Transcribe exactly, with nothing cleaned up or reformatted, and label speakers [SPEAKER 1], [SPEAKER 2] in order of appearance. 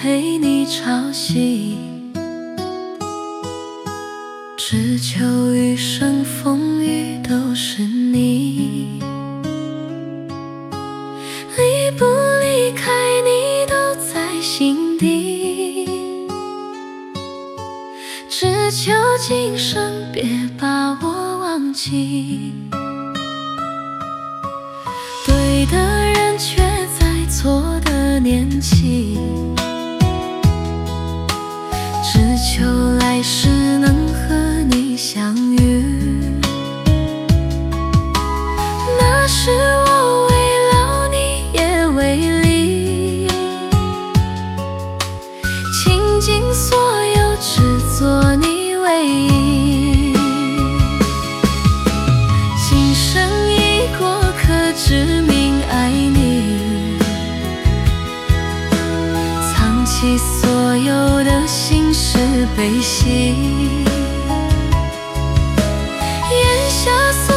[SPEAKER 1] 陪你朝夕，只求余生风雨都是你。离不离开你都在心底，只求今生别把我忘记。对的人却在错的年纪，只求来世能和你相遇。那时我为了你也为力，倾尽所有只做你唯一。今生已过，可知明爱你，藏起所有的心事悲喜，咽下所